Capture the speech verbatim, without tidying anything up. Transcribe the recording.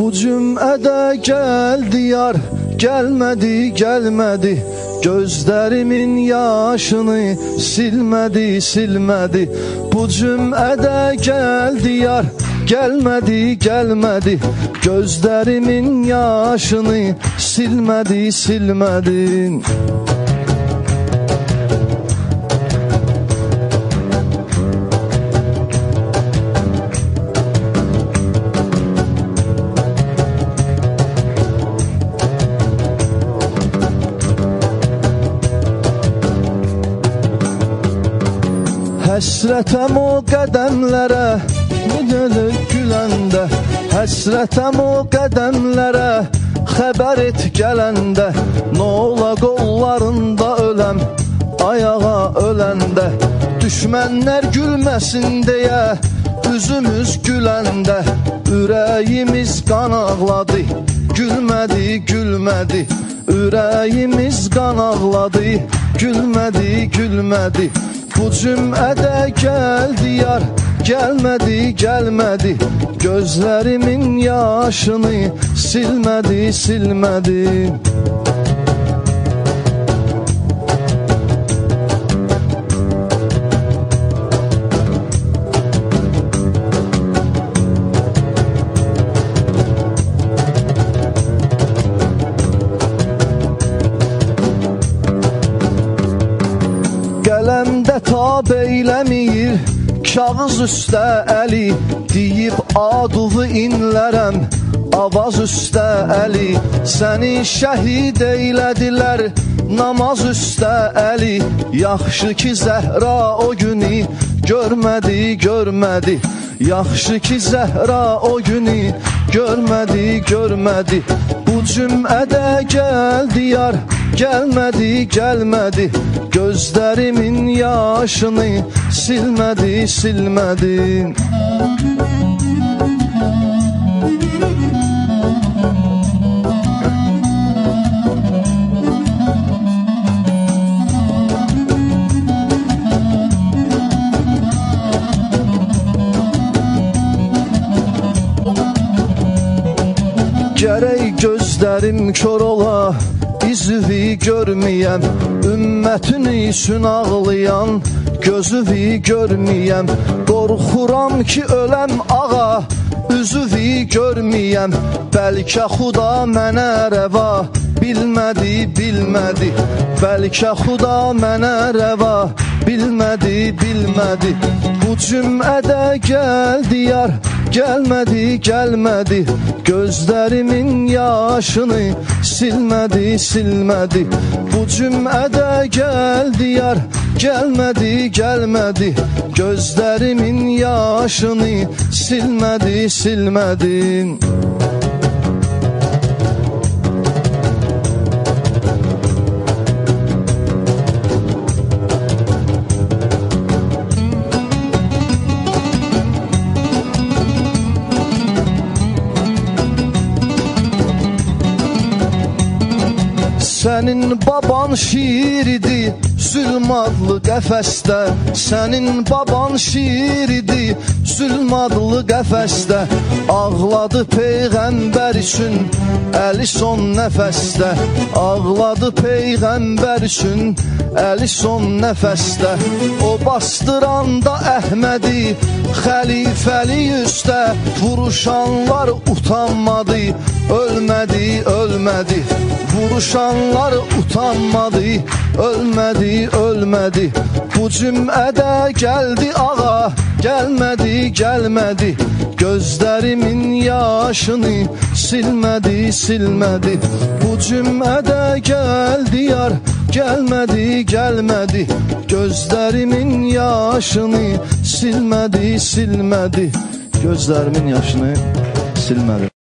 Bu cüm'ədə gəldi yar, gəlmədi, gəlmədi. Gözlərimin yaşını silmədi, silmədi. Bu cüm'ədə gəldi yar, gəlmədi, gəlmədi. Gözlərimin yaşını silmədi, silmədi. Həsrətəm o qədəmlərə, müdələk güləndə. Həsrətəm o qədəmlərə, xəbər et gələndə. Nola qollarında öləm, ayağa öləndə. Düşmənlər gülməsin deyə, üzümüz güləndə. Ürəyimiz qan ağladı, gülmədi, gülmədi. Ürəyimiz qan ağladı, gülmədi, gülmədi. Bu cüm'ədə gəldi yar, gəlmədi, gəlmədi. Gözlərimin yaşını silmədi, silmədi. Qələmdə tab eyləmir, kağız üstə əli. Deyib adıvı inlərəm, avaz üstə əli. Səni şəhid eylədilər, namaz üstə əli. Yaxşı ki Zəhra o günü görmədi, görmədi. Yaxşı ki Zəhra o günü görmədi, görmədi. Bu cüm'ədə gəldi yar, gəlmədi, gəlmədi. Gözlərimin yaşını silmədi, silmədi. Gərək gözlərim kör ola, izvi görməyəm. Ümmətini üçün ağlayan gözüvi görməyəm. Qorxuram ki öləm ağa, üzüvi görməyəm. Bəlkə Xuda mənə rəva, bilmədi, bilmədi. Bəlkə Xuda mənə rəva, bilmədi, bilmədi. Bu cüm'ədə gəldi yar, gəlmədi, gəlmədi. Gözlərimin yaşını silmədi, silmədi. Bu cüm'ədə gəldi yar, gəlmədi, gəlmədi. Gözlərimin yaşını silmədi, silmədi. Sənin baban şiiridi, zülm adlı qəfəsdə. Sənin baban şiiridi, zülm adlı qəfəsdə. Ağladı Peyğəmbər üçün, əli son nəfəsdə. Ağladı Peyğəmbər üçün, əli son nəfəsdə. O bastıranda Əhmədi, xəlifəli üstə. Vuruşanlar utanmadı, ölmədi, ölmədi. Vuruşanlar utanmadı, ölmədi, ölmədi. Bu cüm'ədə gəldi ağa, gəlmədi, gəlmədi. Gözlərimin yaşını silmədi, silmədi. Bu cüm'ədə gəldi yar, gəlmədi, gəlmədi. Gözlərimin yaşını silmədi, silmədi. Gözlərimin yaşını silmədi.